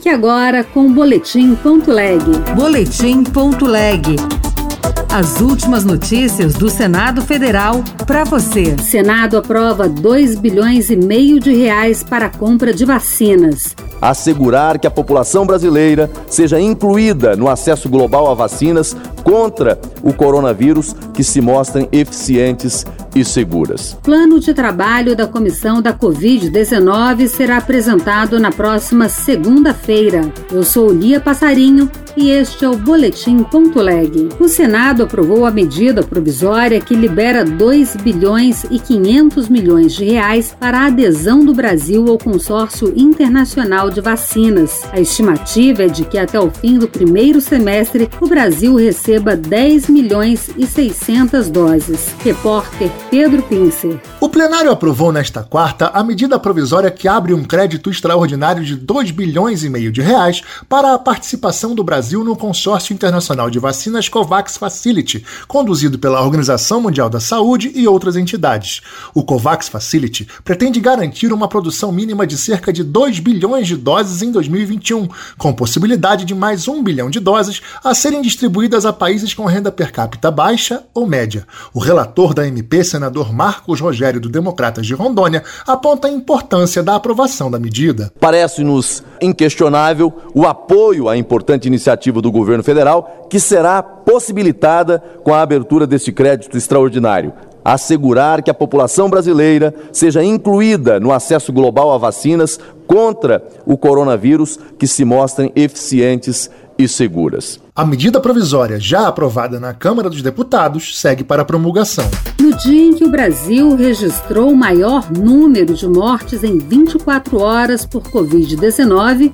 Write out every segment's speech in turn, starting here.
agora com o Boletim.leg. Boletim.leg. As últimas notícias do Senado Federal para você. Senado aprova 2,5 bilhões de reais para a compra de vacinas. Assegurar que a população brasileira seja incluída no acesso global a vacinas contra o coronavírus que se mostrem eficientes e seguras. Plano de trabalho da Comissão da Covid-19 será apresentado na próxima segunda-feira. Eu sou Lia Passarinho e este é o Boletim.leg. O Senado aprovou a medida provisória que libera 2,5 bilhões de reais para a adesão do Brasil ao consórcio internacional de vacinas. A estimativa é de que até o fim do primeiro semestre o Brasil receba 10.600.000 doses. Repórter Pedro Pincer. O plenário aprovou nesta quarta a medida provisória que abre um crédito extraordinário de 2,5 bilhões de reais para a participação do Brasil no consórcio internacional de vacinas COVAX Facility, conduzido pela Organização Mundial da Saúde e outras entidades. O COVAX Facility pretende garantir uma produção mínima de cerca de 2 bilhões de doses em 2021, com possibilidade de mais 1 bilhão de doses a serem distribuídas a países com renda per capita baixa ou média. O relator da MP, senador Marcos Rogério, do Democratas de Rondônia, aponta a importância da aprovação da medida. Parece-nos inquestionável o apoio à importante iniciativa do governo federal, que será possibilitada com a abertura deste crédito extraordinário. Assegurar que a população brasileira seja incluída no acesso global a vacinas contra o coronavírus que se mostrem eficientes e seguras. A medida provisória, já aprovada na Câmara dos Deputados, segue para promulgação. No dia em que o Brasil registrou o maior número de mortes em 24 horas por Covid-19,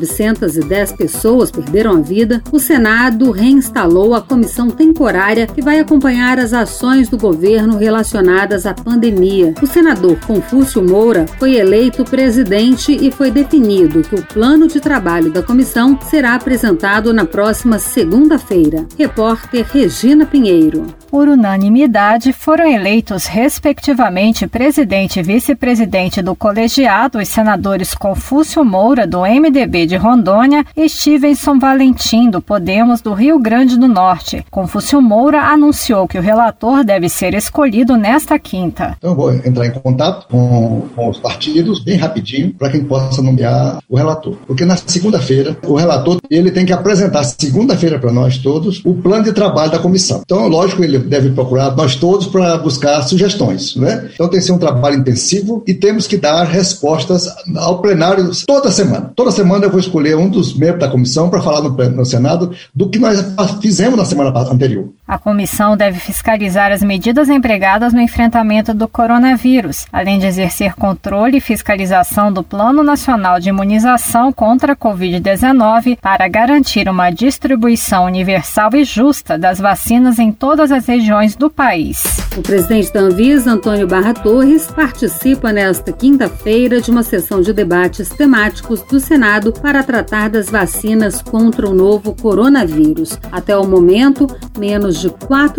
1.910 pessoas perderam a vida, o Senado reinstalou a comissão temporária que vai acompanhar as ações do governo relacionadas à pandemia. O senador Confúcio Moura foi eleito presidente e foi definido que o plano de trabalho da comissão será apresentado na próxima segunda-feira. Repórter Regina Pinheiro. Por unanimidade, foram eleitos, respectivamente, presidente e vice-presidente do colegiado, os senadores Confúcio Moura, do MDB de Rondônia, e Stevenson Valentim, do Podemos, do Rio Grande do Norte. Confúcio Moura anunciou que o relator deve ser escolhido nesta quinta. Então eu vou entrar em contato com os partidos bem rapidinho para que possa nomear o relator. Porque na segunda-feira, o relator ele tem que apresentar segunda-feira para nós todos o plano de trabalho da comissão. Então, lógico, ele deve procurar nós todos para buscar sugestões, né? Então tem que ser um trabalho intensivo e temos que dar respostas ao plenário toda semana. Toda semana eu vou escolher um dos membros da comissão para falar no Senado do que nós fizemos na semana anterior. A comissão deve fiscalizar as medidas empregadas no enfrentamento do coronavírus, além de exercer controle e fiscalização do Plano Nacional de Imunização contra a Covid-19 para garantir uma distribuição universal e justa das vacinas em todas as regiões do país. O presidente da Anvisa, Antônio Barra Torres, participa nesta quinta-feira de uma sessão de debates temáticos do Senado para tratar das vacinas contra o novo coronavírus. Até o momento, menos de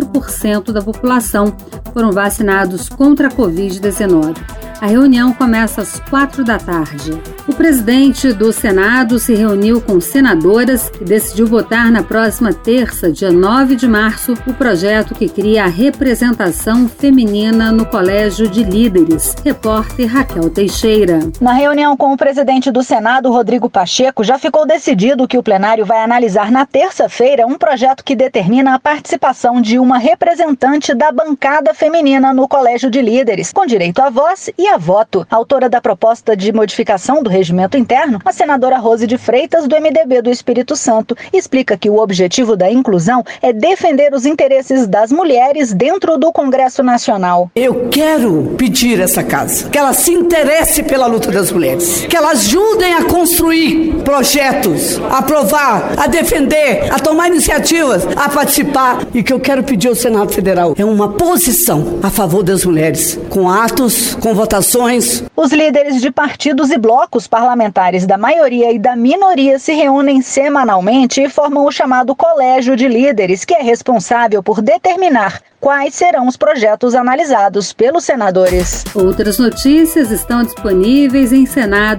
4% da população foram vacinados contra a Covid-19. A reunião começa às 16h. O presidente do Senado se reuniu com senadoras e decidiu votar na próxima terça, dia 9 de março, o projeto que cria a representação feminina no Colégio de Líderes. Repórter Raquel Teixeira. Na reunião com o presidente do Senado, Rodrigo Pacheco, já ficou decidido que o plenário vai analisar na terça-feira um projeto que determina a participação de uma representante da bancada feminina no Colégio de Líderes, com direito à voz e a voto. Autora da proposta de modificação do regimento interno, a senadora Rose de Freitas, do MDB do Espírito Santo, explica que o objetivo da inclusão é defender os interesses das mulheres dentro do Congresso Nacional. Eu quero pedir a essa casa que ela se interesse pela luta das mulheres, que elas ajudem a construir projetos, a aprovar, a defender, a tomar iniciativas, a participar, e que eu quero pedir ao Senado Federal é uma posição a favor das mulheres, com atos, com votações votações. Os líderes de partidos e blocos parlamentares da maioria e da minoria se reúnem semanalmente e formam o chamado Colégio de Líderes, que é responsável por determinar quais serão os projetos analisados pelos senadores. Outras notícias estão disponíveis em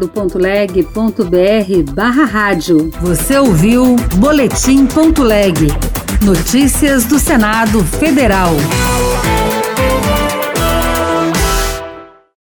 senado.leg.br/rádio. Você ouviu Boletim.leg. Notícias do Senado Federal.